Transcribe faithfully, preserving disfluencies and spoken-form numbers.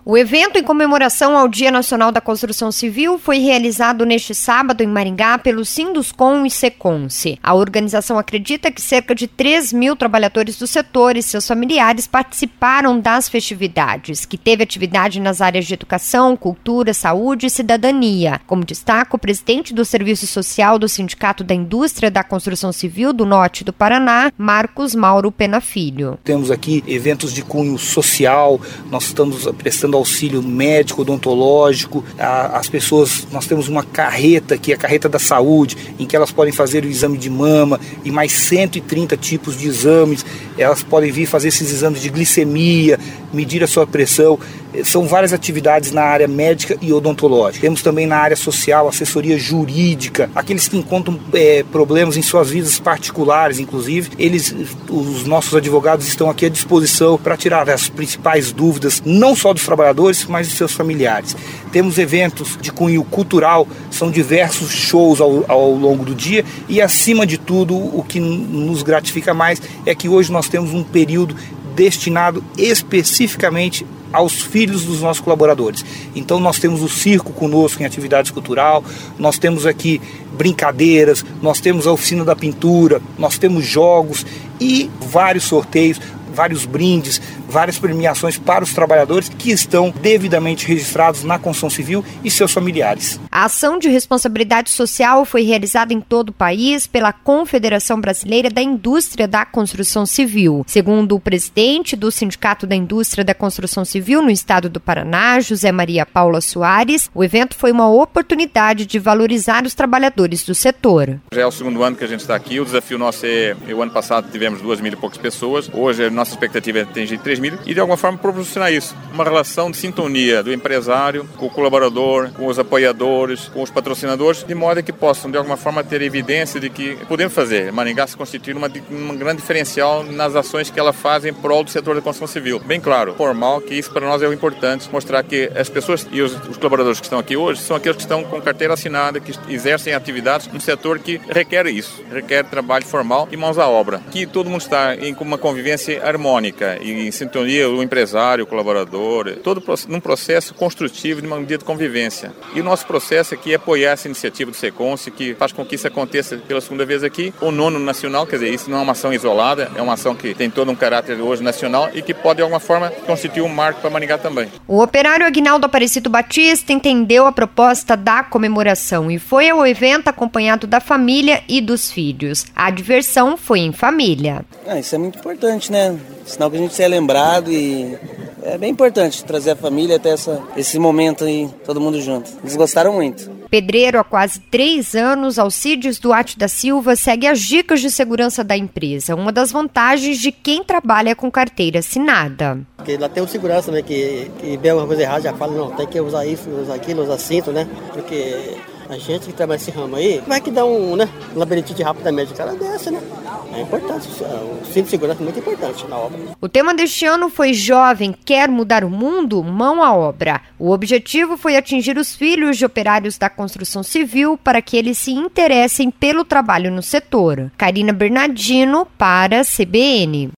O evento em comemoração ao Dia Nacional da Construção Civil foi realizado neste sábado em Maringá pelo Sinduscon e Seconce. A organização acredita que cerca de três mil trabalhadores do setor e seus familiares participaram das festividades, que teve atividade nas áreas de educação, cultura, saúde e cidadania. Como destaca o presidente do Serviço Social do Sindicato da Indústria da Construção Civil do Norte do Paraná, Marcos Mauro Pena Filho. Temos aqui eventos de cunho social, nós estamos prestando auxílio médico, odontológico, as pessoas, nós temos uma carreta aqui, a carreta da saúde, em que elas podem fazer o exame de mama e mais cento e trinta tipos de exames, elas podem vir fazer esses exames de glicemia, medir a sua pressão, são várias atividades na área médica e odontológica. Temos também na área social, assessoria jurídica, aqueles que encontram é, problemas em suas vidas particulares, inclusive, eles, os nossos advogados estão aqui à disposição para tirar as principais dúvidas, não só dos trabalhadores, mas de seus familiares. Temos eventos de cunho cultural, são diversos shows ao, ao longo do dia e, acima de tudo, o que nos gratifica mais é que hoje nós temos um período destinado especificamente aos filhos dos nossos colaboradores. Então nós temos o circo conosco em atividades cultural, nós temos aqui brincadeiras, nós temos a oficina da pintura, nós temos jogos e vários sorteios, vários brindes, várias premiações para os trabalhadores que estão devidamente registrados na construção civil e seus familiares. A ação de responsabilidade social foi realizada em todo o país pela Confederação Brasileira da Indústria da Construção Civil. Segundo o presidente do Sindicato da Indústria da Construção Civil no estado do Paraná, José Maria Paula Soares, o evento foi uma oportunidade de valorizar os trabalhadores do setor. Já é o segundo ano que a gente está aqui, o desafio nosso é, o ano passado tivemos duas mil e poucas pessoas, hoje a nossa expectativa é atingir três mil e de alguma forma proporcionar isso, uma relação de sintonia do empresário com o colaborador, com os apoiadores, com os patrocinadores, de modo que possam de alguma forma ter evidência de que podemos fazer. Maringá se constitui uma, um grande diferencial nas ações que ela faz em prol do setor da construção civil. Bem claro, formal, que isso para nós é o importante, mostrar que as pessoas e os, os colaboradores que estão aqui hoje são aqueles que estão com carteira assinada, que exercem atividades num setor que requer isso, requer trabalho formal e mãos à obra. Que todo mundo está em uma convivência harmônica e em sintonia, o empresário, o colaborador, todo num processo construtivo de uma medida de convivência. E o nosso processo aqui é apoiar essa iniciativa do Seconce, que faz com que isso aconteça pela segunda vez aqui, o nono nacional, quer dizer, isso não é uma ação isolada, é uma ação que tem todo um caráter hoje nacional e que pode de alguma forma constituir um marco para Maringá também. O operário Aguinaldo Aparecido Batista entendeu a proposta da comemoração e foi ao evento acompanhado da família e dos filhos. A diversão foi em família. Ah, isso é muito importante, né? Sinal que a gente se é lembrado e é bem importante trazer a família até essa, esse momento aí, todo mundo junto. Eles gostaram muito. Pedreiro há quase três anos, Alcides Duarte da Silva segue as dicas de segurança da empresa, uma das vantagens de quem trabalha com carteira assinada. Porque lá tem um segurança, né, que, que vê alguma coisa errada, já fala, não, tem que usar isso, usar aquilo, usar cinto, né, porque a gente que trabalha esse ramo aí, vai que dá um, né, um labirintite rapidamente, o cara desce, né. É importante, o cinto de segurança é muito importante na obra. O tema deste ano foi Jovem Quer Mudar o Mundo? Mão à Obra. O objetivo foi atingir os filhos de operários da construção civil para que eles se interessem pelo trabalho no setor. Karina Bernardino para a C B N.